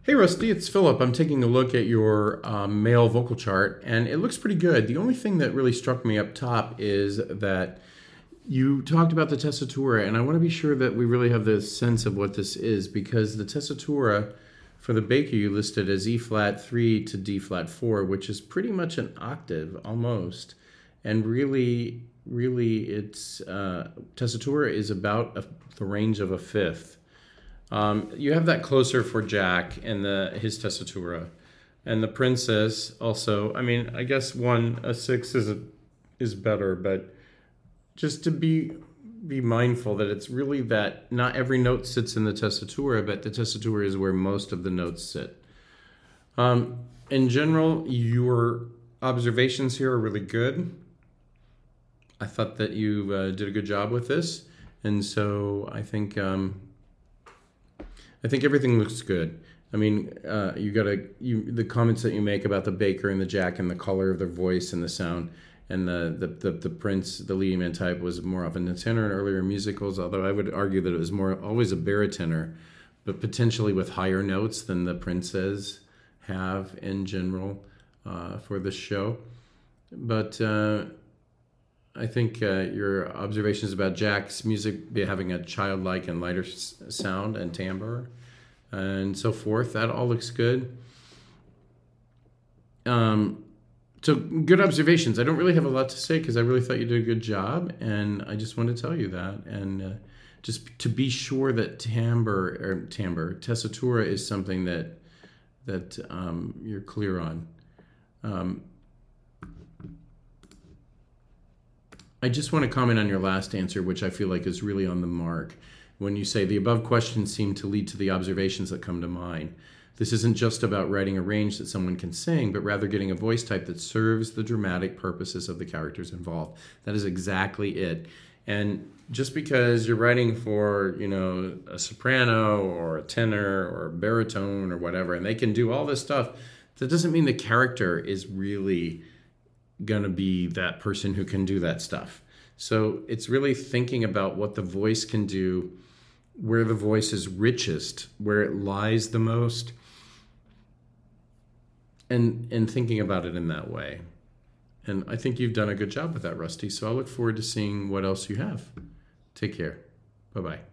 Hey Rusty, it's Philip. I'm taking a look at your male vocal chart, and it looks pretty good. The only thing that really struck me up top is that you talked about the tessitura, and I want to be sure that we really have the sense of what this is, because the tessitura for the Baker you listed as E flat 3 to D flat 4, which is pretty much an octave almost, and really, it's tessitura is about the range of a fifth. You have that closer for Jack and his tessitura, and the princess also. I mean, I guess a six is better, but just to be mindful that it's really that not every note sits in the tessitura, but the tessitura is where most of the notes sit. In general, your observations here are really good. I thought that you did a good job with this, and so I think everything looks good. I mean, the comments that you make about the Baker and the Jack and the color of their voice and the sound, and the Prince, the leading man type, was more often a tenor in earlier musicals. Although I would argue that it was more always a baritone, but potentially with higher notes than the Princes have in general for this show. But I think your observations about Jack's music having a childlike and lighter sound and timbre and so forth, that all looks good. So good observations. I don't really have a lot to say because I really thought you did a good job, and I just want to tell you that. And just to be sure that tessitura is something that you're clear on. I just want to comment on your last answer, which I feel like is really on the mark. When you say the above questions seem to lead to the observations that come to mind. This isn't just about writing a range that someone can sing, but rather getting a voice type that serves the dramatic purposes of the characters involved. That is exactly it. And just because you're writing for, a soprano or a tenor or a baritone or whatever, and they can do all this stuff, that doesn't mean the character is really going to be that person who can do that stuff. So it's really thinking about what the voice can do, where the voice is richest, where it lies the most, and thinking about it in that way. And I think you've done a good job with that, Rusty. So I look forward to seeing what else you have. Take care. Bye-bye.